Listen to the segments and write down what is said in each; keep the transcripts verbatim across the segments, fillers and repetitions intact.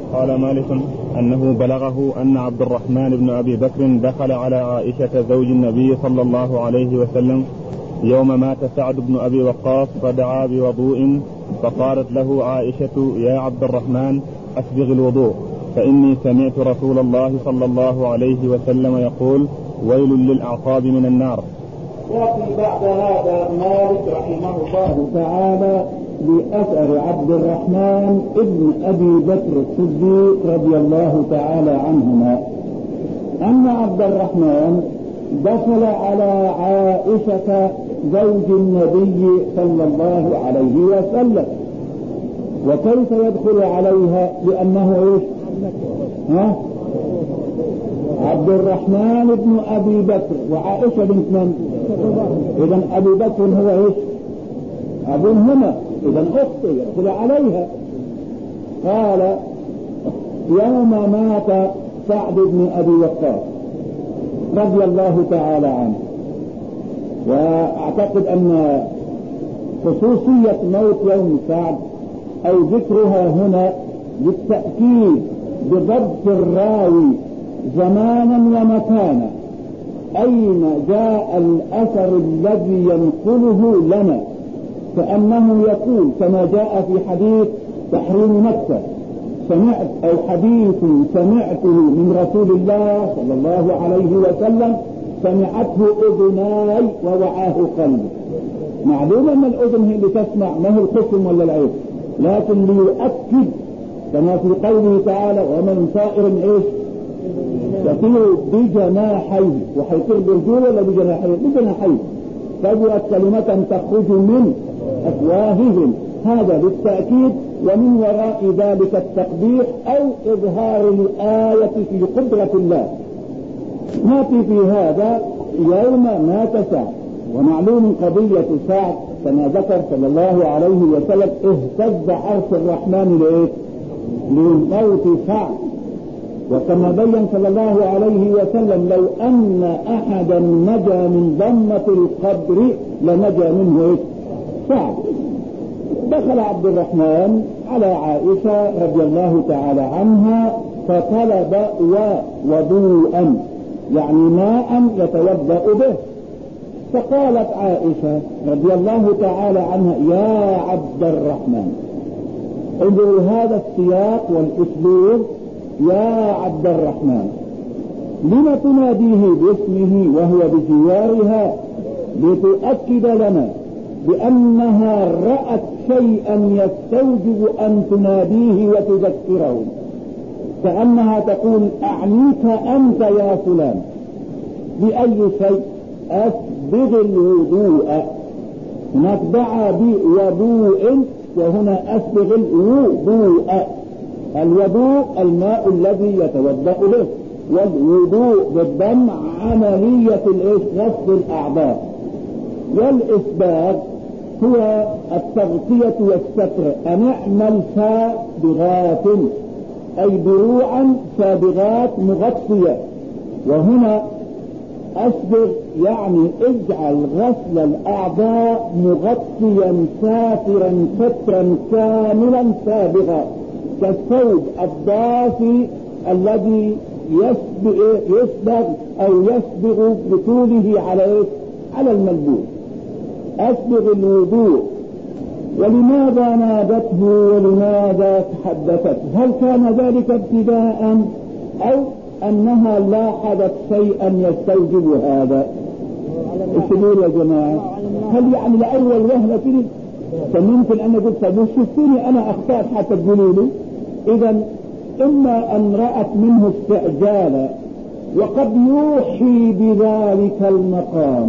قال مالك أنه بلغه أن عبد الرحمن بن أبي بكر دخل على عائشة زوج النبي صلى الله عليه وسلم يوم مات سعد بن أبي وقاص فدعا بوضوء، فقالت له عائشة: يا عبد الرحمن أسبغ الوضوء، فإني سمعت رسول الله صلى الله عليه وسلم يقول: ويل للأعقاب من النار. يأتي بعد هذا مالك رحمه الله تعالى بأثر عبد الرحمن ابن أبي بكر الصديق رضي الله تعالى عنهما أن عبد الرحمن دخل على عائشة زوج النبي صلى الله عليه وسلم. وكيف يدخل عليها؟ لأنه إيش؟ ها؟ عبد الرحمن بن أبي بكر وعائشة بنت من؟ إذن أبي بكر هو إيش؟ أبوهما، إذن أخته يدخل عليها. قال: يوم مات سعد بن أبي وقاص رضي الله تعالى عنه. وأعتقد أن خصوصية موت يوم سعد أو ذكرها هنا للتأكيد بضبط الراوي زمانا ومكانا، أين جاء الأثر الذي ينقله لنا، كأنه يقول كما جاء في حديث تحريم مكة: سمعت أو حديث سمعته من رسول الله صلى الله عليه وسلم سمعته أذناي ووعاه قلبي. معلوم أن الأذن هي اللي تسمع، ما هو الخصم ولا العيب، لكن ليؤكد كما في قوله تعالى: ومن طائر إيش يطير بجناحيه، وحيطير برجول ولا بجناحيه؟ بجناحيه. فجرت كلمة تخرج من أفواههم، هذا بالتأكيد. ومن وراء ذلك التقبيح أو إظهار الآية في قدرة الله. نأتي في هذا يوم مات سعد. ومعلوم قضية سعد كما ذكر صلى الله عليه وسلم: اهتز عرش الرحمن لإيه؟ لموت سعد. وكما بين صلى الله عليه وسلم: لو أن أحدا نجا من ضمة القبر لنجا منه إيه؟ سعد. دخل عبد الرحمن على عائشة رضي الله تعالى عنها فطلب وضوءا، يعني ماء يتوضأ به. فقالت عائشة رضي الله تعالى عنها: يا عبد الرحمن. انظروا هذا السياق والاسلوب: يا عبد الرحمن. لما تناديه باسمه وهو بجوارها؟ لتؤكد لنا بأنها رأت شيئا يستوجب أن تناديه وتذكره، كأنها تقول: أعنيك أنت يا فلان بأي شيء؟ أسبغ الوضوء. هناك دعا بوضوء، وهنا أسبغ الوضوء. الوضوء الماء الذي يتوضأ به، والوضوء بالضم عملية غسل الأعضاء. والإسباغ هو التغطية والستر. أن اعمل سابغات أي دروعا سابغات مغطية. وهنا أسبغ يعني اجعل غسل الأعضاء مغطيا سافرا سترا كاملا سابغا، كالثوب الضافي الذي يسبغ أو يسبغ بطوله على على الملبوس. أسبغ الوضوء. ولماذا نادته ولماذا تحدثت؟ هل كان ذلك ابتداء أو أنها لاحظت شيئا يستوجب هذا؟ الشبور يا جماعة، هل يعني لأول وهلة كده فممكن أن قلت طب شفتوني أنا أخطأت حتى تقولوا لي؟ إذا إما أن رأت منه استعجالا، وقد يوحي بذلك المقام،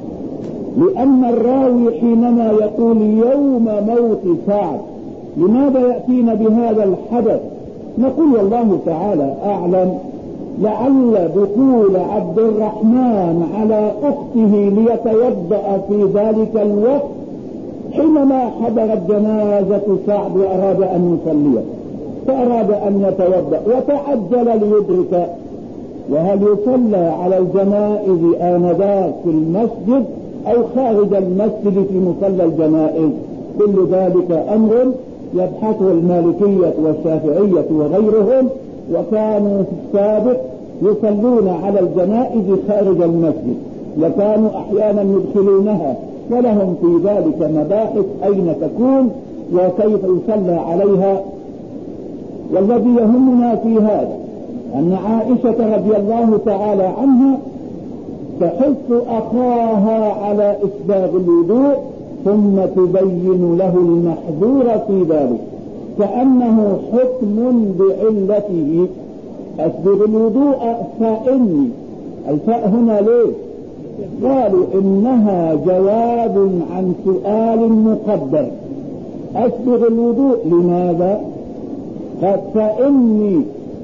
لأن الراوي حينما يقول يوم موت سعد لماذا يأتينا بهذا الحدث؟ نقول والله تعالى أعلم، لعل دخول عبد الرحمن على أخته ليتوضأ في ذلك الوقت حينما حضرت جنازة سعد وأراد أن يصلي، فأراد أن يتوضأ وتعجل ليدرك. وهل يصلى على الجنائز آنذاك في المسجد أو خارج المسجد في مصلى الجنائز؟ كل ذلك أمر يبحثه المالكية والشافعية وغيرهم، وكانوا في السابق يصلون على الجنائز خارج المسجد، وكانوا أحيانا يدخلونها، ولهم في ذلك مباحث أين تكون وكيف يصلى عليها. والذي يهمنا في هذا أن عائشة رضي الله تعالى عنها تحث أخاها على إسباغ الوضوء ثم تبين له المحظور في ذلك، كأنه حكم بعلته. أسبغ الوضوء فإني، الفاء هنا ليه؟ قالوا إنها جواب عن سؤال مقدر. أسبغ الوضوء لماذا؟ قد فإني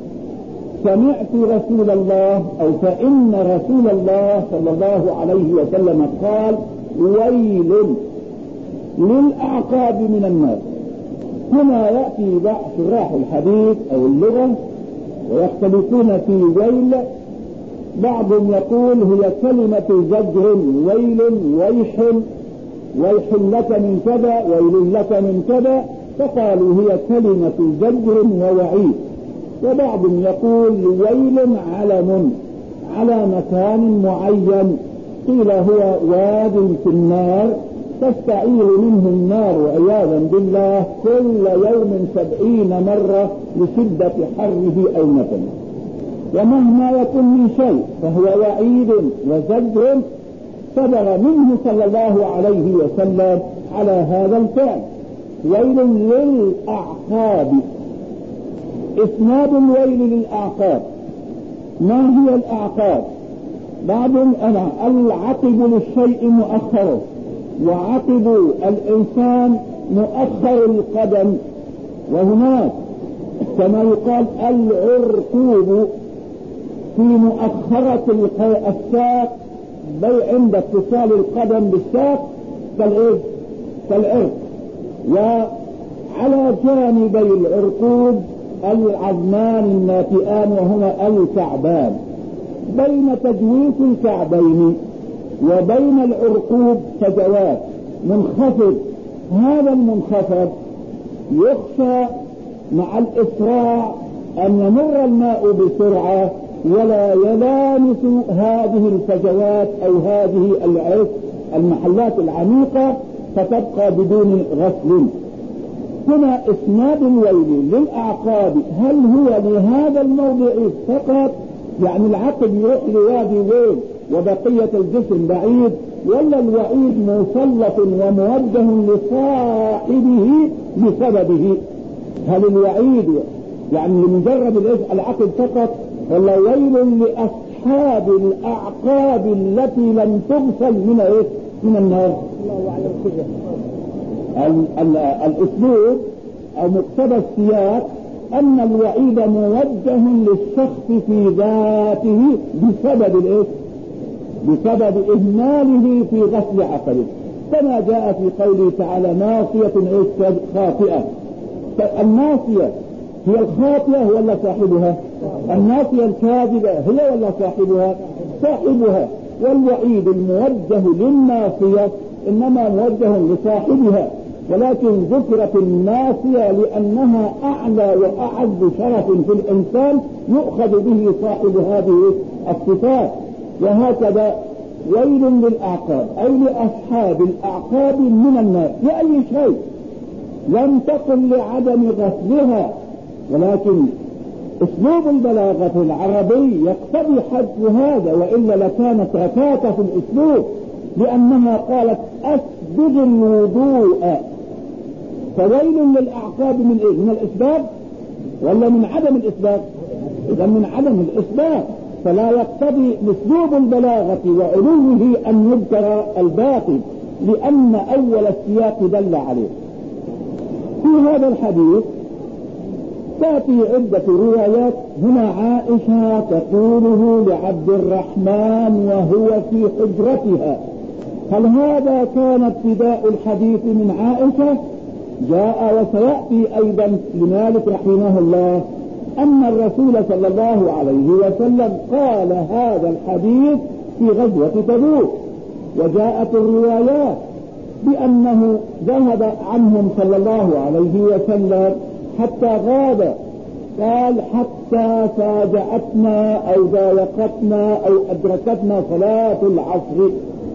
سمعت رسول الله أو فإن رسول الله صلى الله عليه وسلم قال ويل للأعقاب من النار. هنا يأتي بعض شراح الحديث أو اللغة ويختلفون في ويل. بعضهم يقول هي كلمة زجر، ويل ويح، ويح لك من كذا، ويل لك من كذا، فقالوا هي كلمة زجر ووعيد. وبعضهم يقول ويل علم على مكان معين، قيل هو واد في النار تستعير منه النار عياذا بالله كل يوم سبعين مرة لشدة حره أو نتنه. ومهما يكن من شيء فهو وعيد وزجر صدر منه صلى الله عليه وسلم على هذا الفعل. ويل للأعقاب. إسناد الويل للأعقاب. ما هي الأعقاب؟ بعضهم أنا العقب للشيء مؤخره، وعقب الإنسان مؤخر القدم. وهناك كما يقال العرقوب في مؤخرة الساق، بي عند اتصال القدم بالساق كالعرق كالعرق وعلى جانبي العرقوب العظمان الناتئان وهما الكعبان. بين تجويف الكعبين وبين العرقوب فجوات منخفض. هذا المنخفض يخشى مع الإسراع أن يمر الماء بسرعة ولا يلامس هذه الفجوات أو هذه المحلات العميقة فتبقى بدون غسل. هنا إسناد الويل للأعقاب هل هو لهذا الموضع فقط، يعني العقب يروح لوادي ويل وبقية الجسم بعيد، ولا الوعيد مسلط وموجه لصاحبه بسببه؟ هل الوعيد يعني لمجرد العقب فقط، ولا ويل لأصحاب الأعقاب التي لم تغسل من إيه؟ من النار؟ الأسلوب أو مقتضى السياق أن الوعيد موجه للشخص في ذاته بسبب الإيه؟ بسبب إهماله في غسل عقله، كما جاء في قوله تعالى ناصية خاطئة. الناصية هي الخاطئة ولا صاحبها؟ الناصية الكاذبة هي ولا صاحبها؟ صاحبها. والوعيد الموجه للناصية إنما موجه لصاحبها، ولكن ذكرت الناصية لأنها أعلى وأعز شرف في الإنسان يؤخذ به صاحب هذه الصفات. وهكذا ويل للأعقاب أي لأصحاب الأعقاب من النار لأي شيء، لم تقل لعدم غسلها، ولكن اسلوب البلاغة العربي يقتضي حذف هذا، وإلا لكانت ركاكة في الاسلوب، لأنها قالت أسبغ الوضوء. فويل للأعقاب من إيه؟ من الإسباغ ولا من عدم الإسباغ؟ إذا من عدم الإسباغ، فلا يقتضي اسلوب البلاغة وعلوه أن يذكر الباقي، لأن أول السياق دل عليه. في هذا الحديث تأتي عدة روايات. هنا عائشة تقوله لعبد الرحمن وهو في حجرتها. هل هذا كان ابتداء الحديث من عائشة؟ جاء وسيأتي أيضا لمالك رحمه الله أن الرسول صلى الله عليه وسلم قال هذا الحديث في غزوة تبوك، وجاءت الروايات بأنه ذهب عنهم صلى الله عليه وسلم حتى غاب، قال حتى فاجأتنا أو ضايقتنا أو أدركتنا صلاة العصر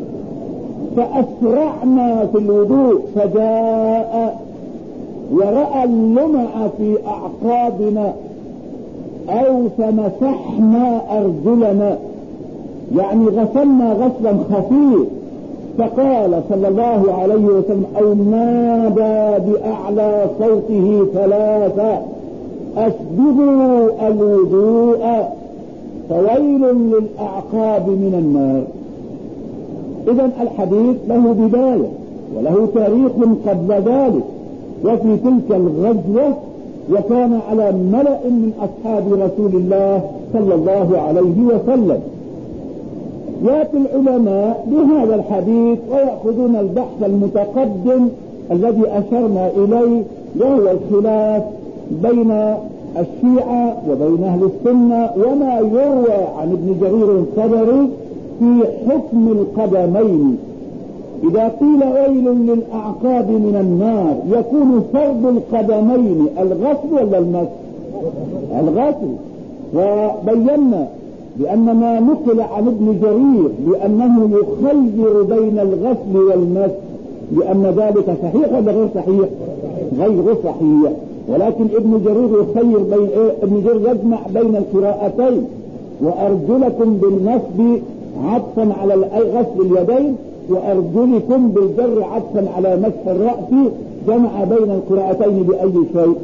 فأسرعنا في الوضوء، فجاء ورأى اللمع في أعقابنا أو فمسحنا أرجلنا، يعني غسلنا غسلا خفيف، فقال صلى الله عليه وسلم أو نادى بأعلى صوته ثلاثة أسبغوا الوضوء فويل للأعقاب من النار. إذن الحديث له بداية وله تاريخ قبل ذلك، وفي تلك الغزوة وكان على ملأ من أصحاب رسول الله صلى الله عليه وسلم. يأتي العلماء بهذا الحديث ويأخذون البحث المتقدم الذي أشرنا إليه، وهو الخلاف بين الشيعة وبين أهل السنة وما يروى عن ابن جرير الطبري في حكم القدمين. إذا قيل ويل للأعقاب من النار يكون فرض القدمين الغسل ولا المسح؟ الغسل. وبينا بأن ما نقل عن ابن جرير بأنه يخير بين الغسل والمسح لأن ذلك صحيح ولا غير صحيح؟ غير صحيح. ولكن ابن جرير يخير بين إيه؟ ابن جرير يجمع بين القراءتين، وأرجلكم بالنصب عطفا على غسل اليدين وأرجلكم بالجر عطفا على مسح الرأس، جمع بين القراءتين بأي شيء؟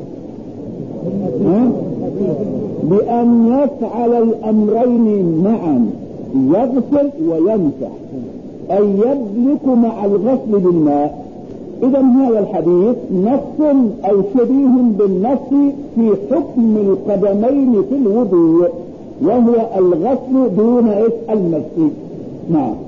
بأن يفعل الأمرين معا، يغسل ويمسح، أي يدلك مع الغسل بالماء. إذا هذا الحديث نص أو شبيه بالنص في حكم القدمين في الوضوء، وهو الغسل دون المسح. نعم.